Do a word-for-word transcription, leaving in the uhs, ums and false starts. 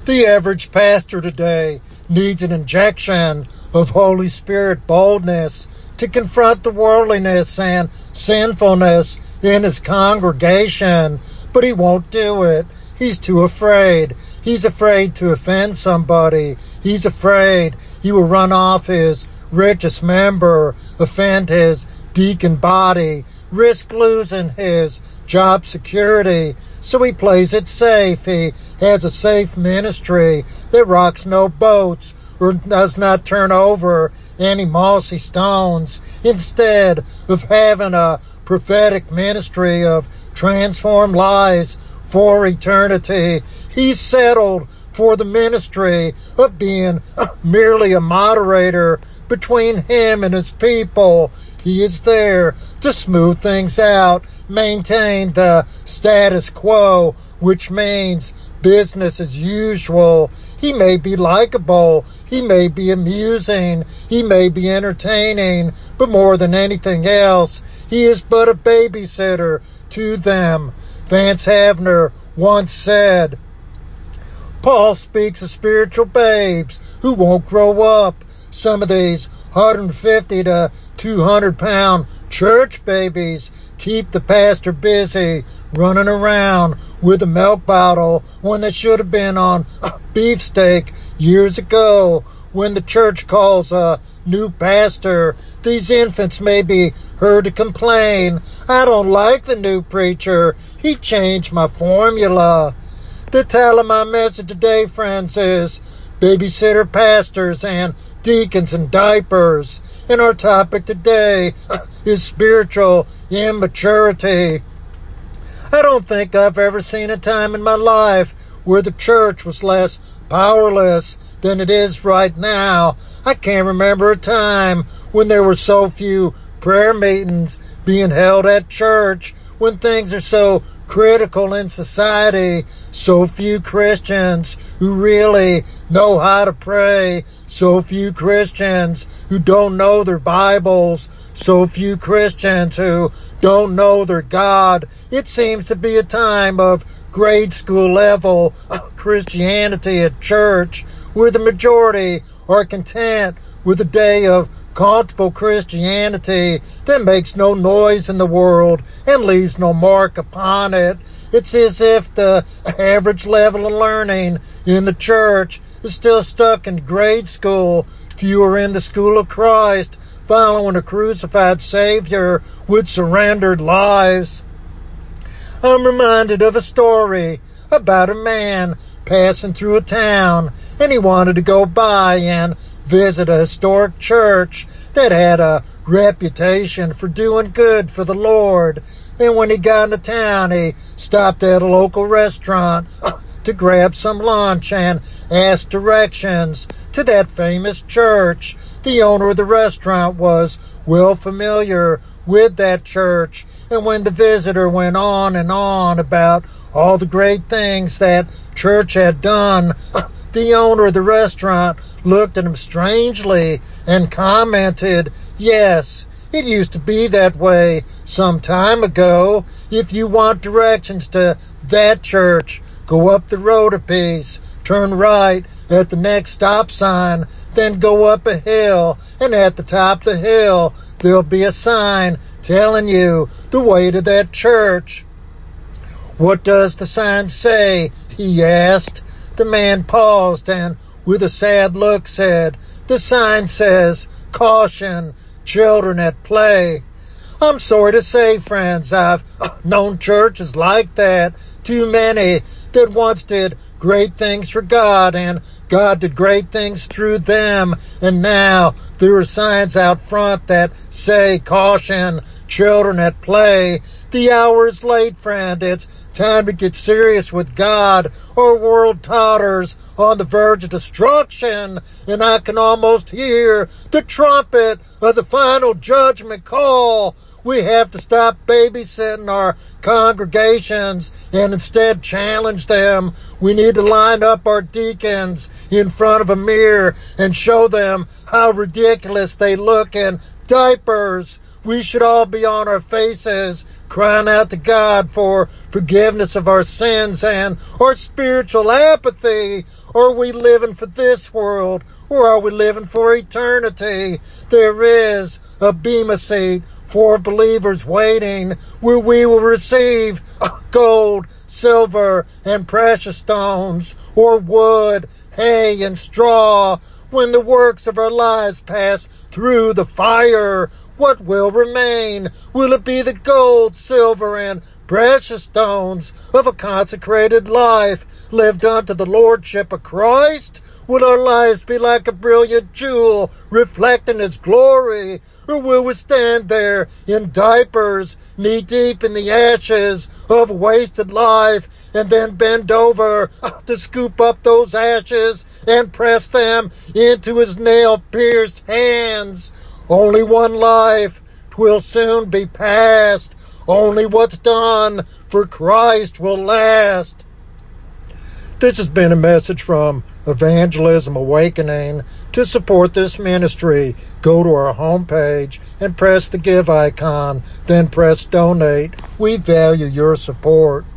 The average pastor today needs an injection of Holy Spirit boldness to confront the worldliness and sinfulness in his congregation, but he won't do it. He's too afraid. He's afraid to offend somebody. He's afraid he will run off his richest member, offend his deacon body, risk losing his job security. So he plays it safe. He has a safe ministry that rocks no boats or does not turn over any mossy stones. Instead of having a prophetic ministry of transformed lives for eternity, he's settled for the ministry of being merely a moderator between him and his people. He is there to smooth things out, maintain the status quo, which means business as usual. He may be likable, he may be amusing, he may be entertaining, but more than anything else, he is but a babysitter to them. Vance Havner once said, Paul speaks of spiritual babes who won't grow up. Some of these one hundred fifty to two hundred pound church babies keep the pastor busy running around with a milk bottle when they should have been on beefsteak years ago. When the church calls a new pastor, these infants may be heard to complain, I don't like the new preacher. He changed my formula. The title of my message today, friends, is Babysitter Pastors and Deacons in Diapers. And our topic today is spiritual immaturity. I don't think I've ever seen a time in my life where the church was less powerless than it is right now. I can't remember a time when there were so few prayer meetings being held at church, when things are so critical in society, so few Christians who really know how to pray, so few Christians who don't know their Bibles, so few Christians who don't know their God. It seems to be a time of grade school level Christianity at church, where the majority are content with a day of comfortable Christianity that makes no noise in the world and leaves no mark upon it. It's as if the average level of learning in the church is still stuck in grade school. Few are in the school of Christ, following a crucified Savior with surrendered lives. I'm reminded of a story about a man passing through a town, and he wanted to go by and visit a historic church that had a reputation for doing good for the Lord. And when he got into town, he stopped at a local restaurant to grab some lunch and asked directions to that famous church. The owner of the restaurant was well familiar with that church, and when the visitor went on and on about all the great things that church had done, the owner of the restaurant looked at him strangely and commented, yes, it used to be that way some time ago. If you want directions to that church, go up the road a piece, turn right at the next stop sign, then go up a hill, and at the top of the hill, there'll be a sign telling you the way to that church. What does the sign say? He asked. The man paused and, with a sad look, said, the sign says, caution, children at play. I'm sorry to say, friends, I've known churches like that, too many that once did great things for God, and God did great things through them, and now there are signs out front that say, caution, children at play. The hour is late, friend. It's time to get serious with God. Our world totters on the verge of destruction, and I can almost hear the trumpet of the final judgment call. We have to stop babysitting our congregations and instead challenge them. We need to line up our deacons in front of a mirror and show them how ridiculous they look in diapers. We should all be on our faces crying out to God for forgiveness of our sins and our spiritual apathy. Are we living for this world, or are we living for eternity? There is a bema seat for believers waiting, where we will receive gold, silver, and precious stones, or wood, hay, and straw. When the works of our lives pass through the fire, what will remain? Will it be the gold, silver, and precious stones of a consecrated life lived unto the Lordship of Christ? Will our lives be like a brilliant jewel reflecting His glory? Or will we stand there in diapers, knee-deep in the ashes of wasted life, and then bend over to scoop up those ashes and press them into His nail-pierced hands? Only one life, 'twill soon be past. Only what's done for Christ will last. This has been a message from Evangelism Awakening. To support this ministry, go to our homepage and press the Give icon, then press Donate. We value your support.